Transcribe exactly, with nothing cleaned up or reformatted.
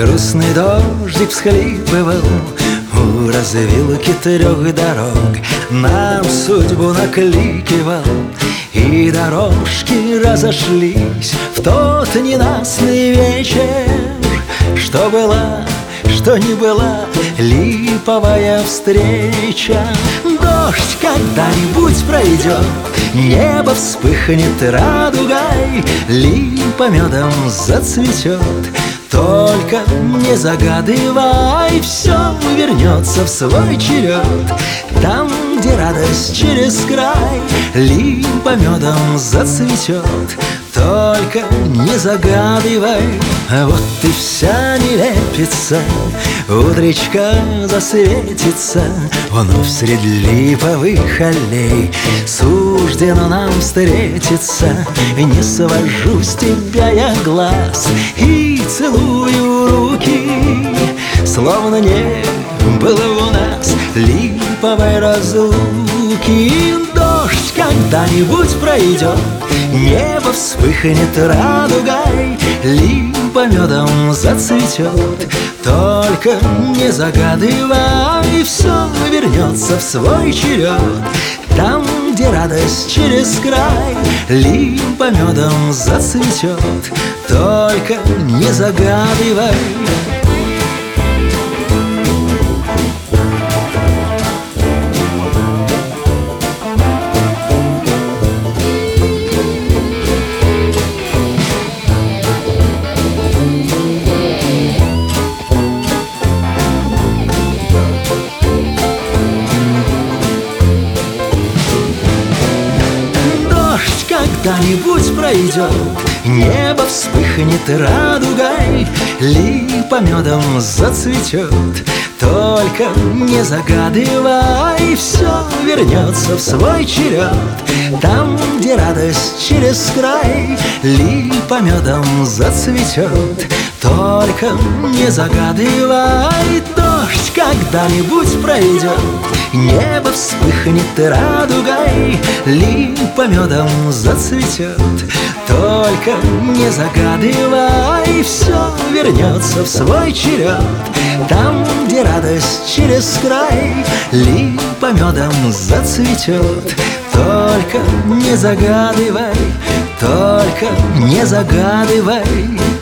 грустный дождик всхлипывал у развилки трех дорог, нам судьбу накликивал, и дорожки разошлись в тот ненастный вечер. Что была, что не была липовая встреча. Дождь когда-нибудь пройдет, небо вспыхнет радугой, липа медом зацветет. Только не загадывай, все вернется в свой черед. Там, где радость через край, липа медом зацветет. Только не загадывай, вот и вся нелепица. Утречка засветится вновь среди липовых аллей. Суждено нам встретиться, не свожу с тебя я глаз и целую руки, словно не было у нас липовой разлуки. Дождь когда-нибудь пройдет, небо вспыхнет радугой, липа медом зацветет. Только не загадывай, все вернется в свой черед. Там, где радость через край, липа медом зацветет. Только не загадывай. Когда-нибудь пройдет, небо вспыхнет радугой, липа медом зацветет. Только не загадывай, все вернется в свой черед. Там, где радость через край, липа медом зацветет. Только не загадывай, дождь когда-нибудь пройдет, небо вспыхнет радугой, липа медом зацветет. Только не загадывай, все вернется в свой черед. Там, где радость через край, липа медом зацветет. Только не загадывай, только не загадывай.